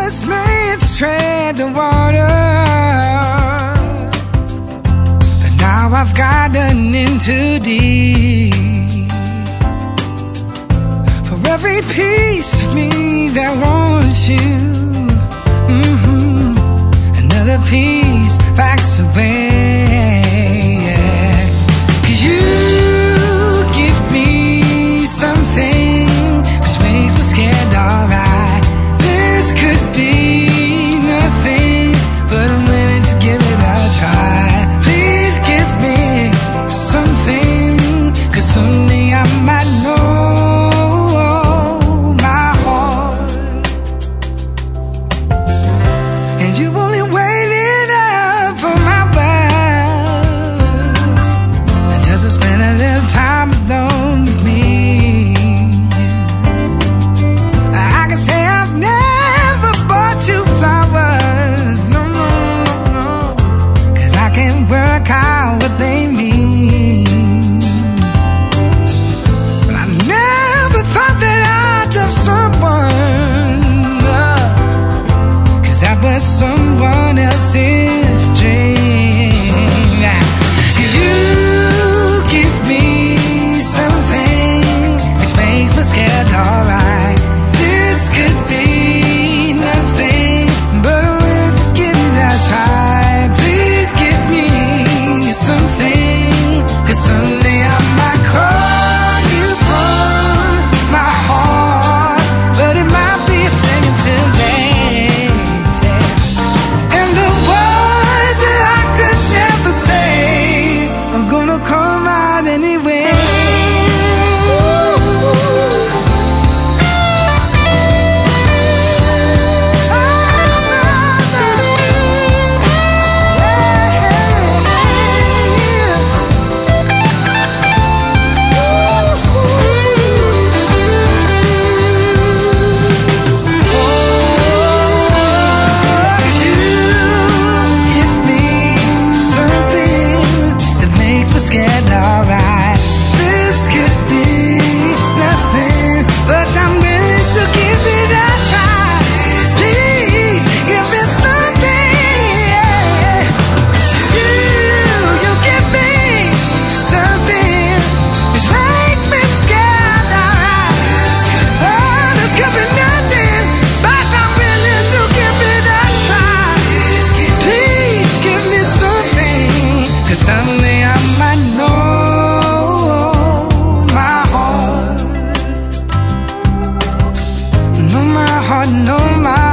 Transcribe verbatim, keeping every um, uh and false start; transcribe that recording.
was made to tread the water, but now I've gotten in too deep. For every piece of me that wants you, mm-hmm, another piece backs away. Yeah. 'Cause you give me something which makes me scared, alright. This could be nothing, but I'm willing to give it a try. Please give me something, 'cause someday I might know my heart. And you only waited up for my words, and just to spend a little time alone with me. I can say I've never bought you flowers, no, no, no, no, 'cause I can't work out what they mean. But I never thought that I'd love someone, no, 'cause that was someone else's dream. Now, you give me something which makes me scared, alright. This could be nothing, but I'm willing to give it a try. Please give me something, 'cause someday I might call you from my heart, but it might be singing too late. And the words that I could never say are gonna come out anyway. Someday I might know my heart, know my heart, know my